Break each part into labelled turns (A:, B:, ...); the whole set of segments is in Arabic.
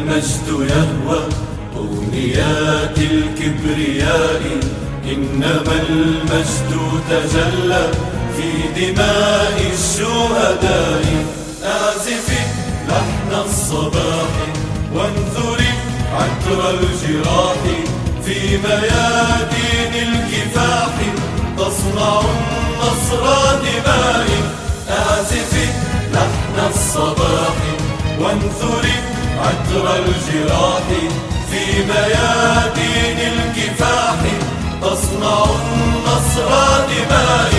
A: المجد يهوى أغنيات الكبرياء، إنما المجد تجلى في دماء الشهداء. أعزفي لحن الصباح وانثري عطر الجراح، في ميادين الكفاح تصنع النصر دماء. أعزفي لحن الصباح وانثري عطر الجراح، في ميادين الكفاح تصنع النصر دماء.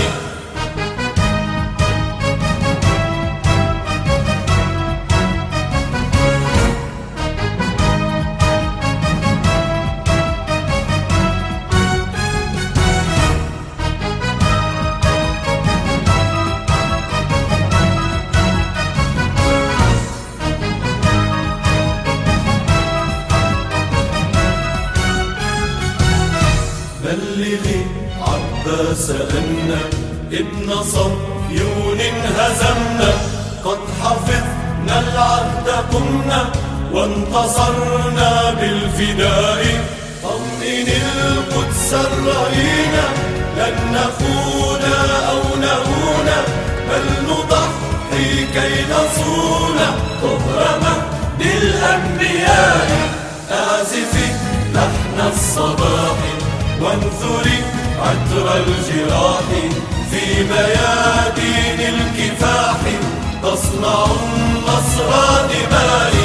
A: بلغي عباس أن ابن صهيون هزمنا، قد حفظنا العهد قمنا وانتصرنا بالفداء. طمئن القدس الرهينة لن نخون أو نهون، بل نضحي كي نصون طهر مهد الأنبياء. أعزفي لحن الصباح وانثري عطر الجراح، في ميادين الكفاح تصنع النصر دماء.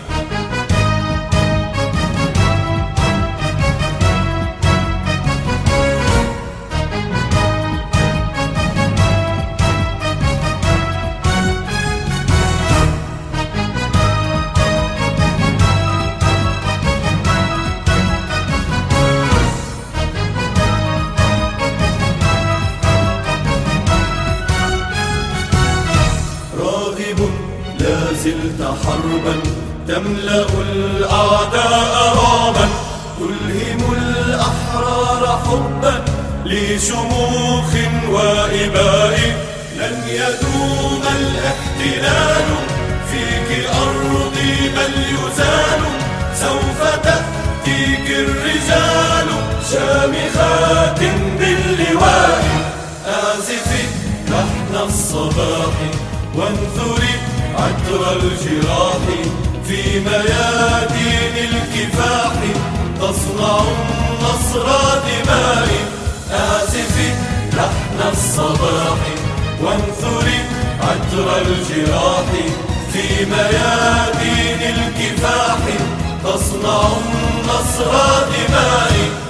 A: لا زلت حربا تملأ الأعداء رعبا، تلهم الأحرار حبا لشموخ وإباء. لن يدوم الاحتلال فيك أرضي بل يزال، سوف تأتيك الرجال شامخات باللواء. أعزفي لحن الصباح وانثري عطر الجراح، في ميادين الكفاح تصنع النصر دماء. أعزفي لحن الصباح وانثري عطر الجراح، في ميادين الكفاح تصنع النصر دماء.